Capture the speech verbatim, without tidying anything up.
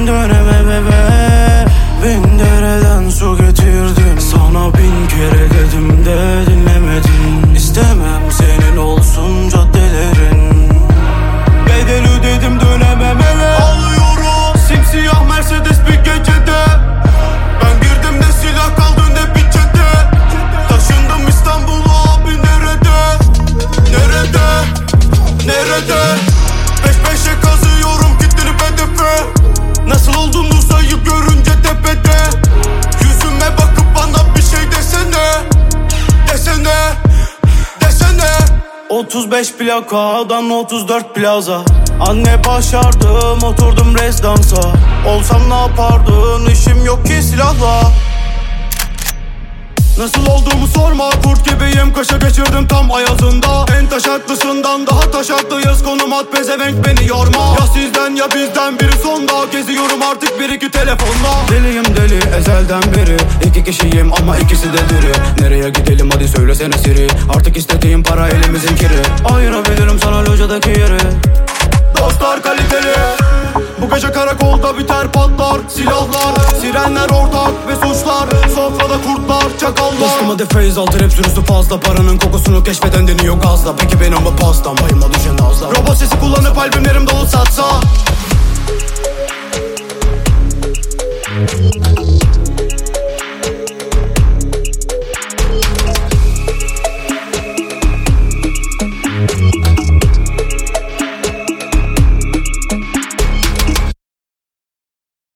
dedim döneme bebe. Bin dereden su getirdim. Sana bin kere dedim de dinlemedin. İstemem senin olsun caddelerin. Bedel ödedim dönemem eve. Alıyorum simsiyah Mercedes bir gecede. Ben girdim de silah kaldı ne bir çete. Taşındım İstanbul'a abi nerede? Nerede? Nerede? Beş beşe kazıyorum gittirip hedefe. Nasıl olduğunu sayıp görünce tepede. Yüzüme bakıp bana bir şey desene. Desene. Desene. Otuz beş plakadan otuz dört plaza. Anne başardım oturdum rezidansa. Olsam ne yapardın işim yok ki silahla. Nasıl olduğumu sorma kurt gibiyim kışa geçirdim tam ayazında. En taşaklısından daha taşaklıyız konum at pezevenk beni yorma. Ya sizden ya bizden biri sonda. Geziyorum artık bir iki telefonda. Deliyim deli ezelden beri. İki kişiyim ama ikisi de diri. Nereye gidelim hadi söylesene Siri. Artık istediğim para elimizin kiri. Ayırabilirim sana locadaki yeri. Dostlar kaliteli. Bu gece karakolda biter patlar. Silahlar, sirenler ortak ve suçlar. Sofrada kurtlar, çakallar. Dostum hadi feyz al trap sürüsü fazla. Paranın kokusunu keşfeden deniyor gazla. Peki benim bu pastam payıma düşen azla. Robot sesi kullanıp albümlerim dolu satsa.